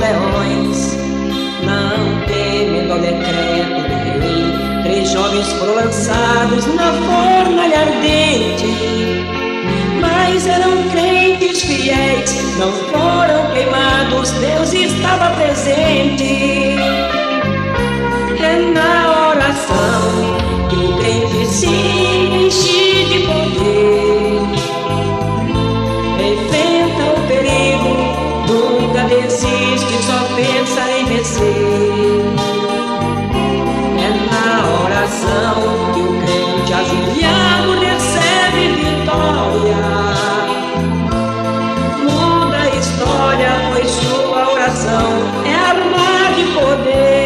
leões, não temendo ao decreto do rei. 3 jovens foram lançados na fornalha ardente, mas eram crentes fiéis, não foram queimados, Deus estava presente. É na oração que o crente se enche de poder, enfrenta o perigo, nunca desiste, só pensa em vencer. É na oração que o crente ajoelhado recebe vitória, muda a história, pois sua oração é arma de poder.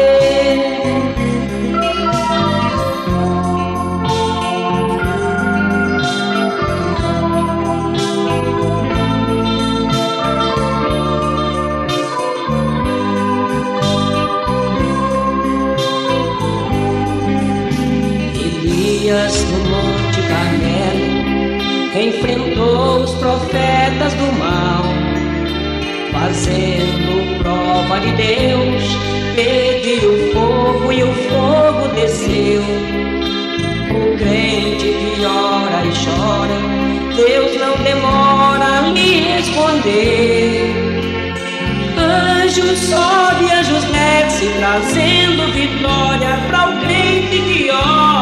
No Monte Carmelo enfrentou os profetas do mal, fazendo prova de Deus, pediu fogo e o fogo desceu. O crente que ora e chora, Deus não demora a lhe responder. Anjos sobe, anjos desce, trazendo vitória para o crente que ora.